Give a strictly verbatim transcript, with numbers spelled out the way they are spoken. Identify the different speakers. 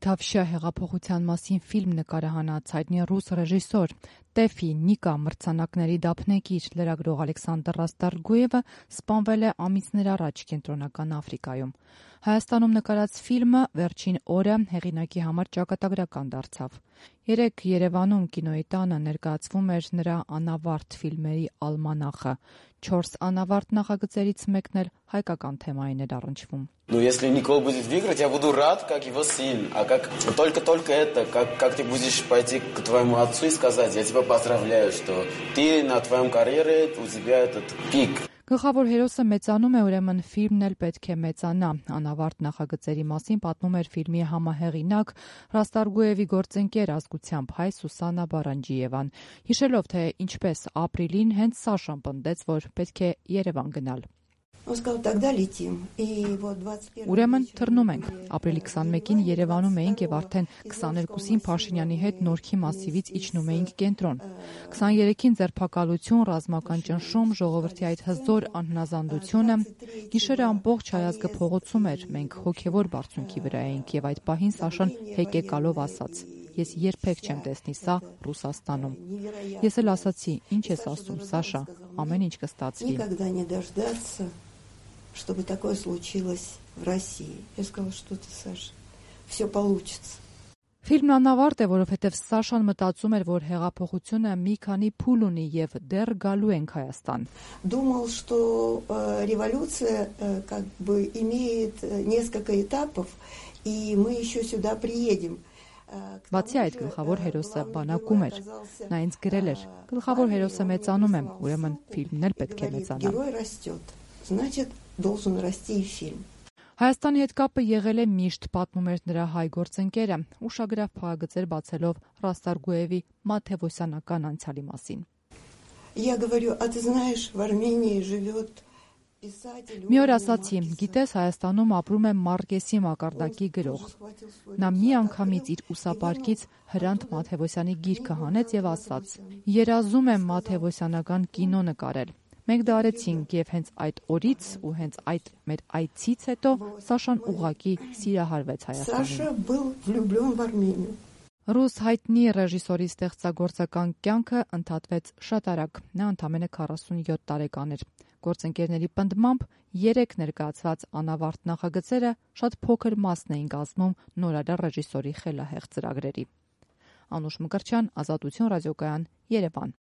Speaker 1: Թավշյա հեղափոխության մասին ֆիլմ նկարահանած հայտնի ռուս ռեժիսոր Տեֆի Նիկա մրցանակների դափնեկիր լրագրող Ալեքսանդր Ռաստարգոևը սպանվել է ամիսներ առաջ Կենտրոնական Աֆրիկայում։ Հայաստանում նկարած ֆիլմը վերջին օրը հեղինակի համար ճակատագրական դարձավ։ Երեկ Երևանում կինոյի տանը ներկայացվում էր նրա անավարտ ֆիլմերի ալմանախը։ Չորս անավարտ նախագծերից մեկն էլ հայկական թեմային էր առնչվում։
Speaker 2: Ну, если Никол будет выиграть, я буду рад, как его сын. А как только-только это, как, как ты будешь пойти к твоему отцу и сказать, я тебя поздравляю, что ты на твоем карьере, у тебя этот пик.
Speaker 1: Գլխավոր հերոսը մեծանում է, ուրեմն ֆիլմն էլ պետք է մեծանա։ Անավարտ նախագծերի մասին պատմում էր ֆիլմի համահեղինակ Ռաստարգոևի գործընկեր ազգությամբ հայ Սուսաննա Բարանջիևան, հիշելով, թե ինչպես ապրիլին հենց Սաշան պնդեց, որ պետք է Երևան գնալ։ Ուրեմն թռնում ենք։ Ապրիլի քսանմեկին Երևանում էինք եւ արդեն քսաներկուսին Փաշինյանի հետ Նորքի մասիվից իջնում էինք կենտրոն։ քսաներեքին ձերբակալություն, ռազմական ճնշում, ժողովրդի այդ հզոր անհնազանդությունը, գիշերը ամբողջ հայազգը փողոցում էր, մենք հոգեվոր բարձունքի վրա էինք եւ այդ պահին Սաշան հեկեկալով ասաց. Ես երբեք չեմ տեսնի սա Ռուսաստանում։ Ես էլ ասացի, ինչ ես ասում, Սաշա, ամեն ինչ կստացվի։
Speaker 3: Чтобы такое случилось в России. Я сказала, что ты, Саша, все получится.
Speaker 1: Ֆիլմն անավարտ է, որովհետև Սաշան մտածում էր, որ հեղափոխությունը մի քանի փուլ ունի եւ դեռ գալու ենք Հայաստան։
Speaker 3: Думал, что э, революция э, как бы имеет несколько этапов, и мы еще сюда приедем.
Speaker 1: Բացի այդ, գլխավոր հերոսը բանակում էր։ Նա ինձ գրել էր. Գլխավոր հերոսը մեծանում է, ուրեմն ֆիլմն էլ պետք է մեծանա։
Speaker 3: Значит, должен расти и фильм.
Speaker 1: Հայաստանի հետ կապը եղել է միշտ, պատմում էր նրա հայ գործընկերը, ուշագրավ փաղագծեր բացելով Ռաստարգոևի մաթեոսյանական անցյալի մասին։
Speaker 3: Я говорю, а ты знаешь, в Армении живет писатель.
Speaker 1: Մի օր ասացի, գիտես, Հայաստանում ապրում է Մարկեսի մակարդակի գրող։ Նա մի անգամից իր ուսապարկից Հրանտ Մաթեոսյանի գիրքը հանեց եւ ասաց. Երազում եմ մաթեոսյանական կինո նկարել։ Մենք դա արեցինք եւ հենց այդ օրից ու հենց այդ մեր այցից հետո Սաշան ուղղակի սիրահարվեց Հայաստանին։
Speaker 3: Սաշա был влюблён в Армению.
Speaker 1: Ռուս հայտնի ռեժիսորի ստեղծագործական կյանքը ընդհատվեց շատ արագ։ Նա ընդամենը քառասունյոթ տարեկան էր։ Գործընկերների պնդմամբ երեք ներկայացված անավարտ նախագծերը շատ փոքր մասն էին կազմում նորարար ռեժիսորի խելահեղ ծրագրերի։ Անուշ Մկրտչյան, Ազատություն ռադիոկայան, Երևան։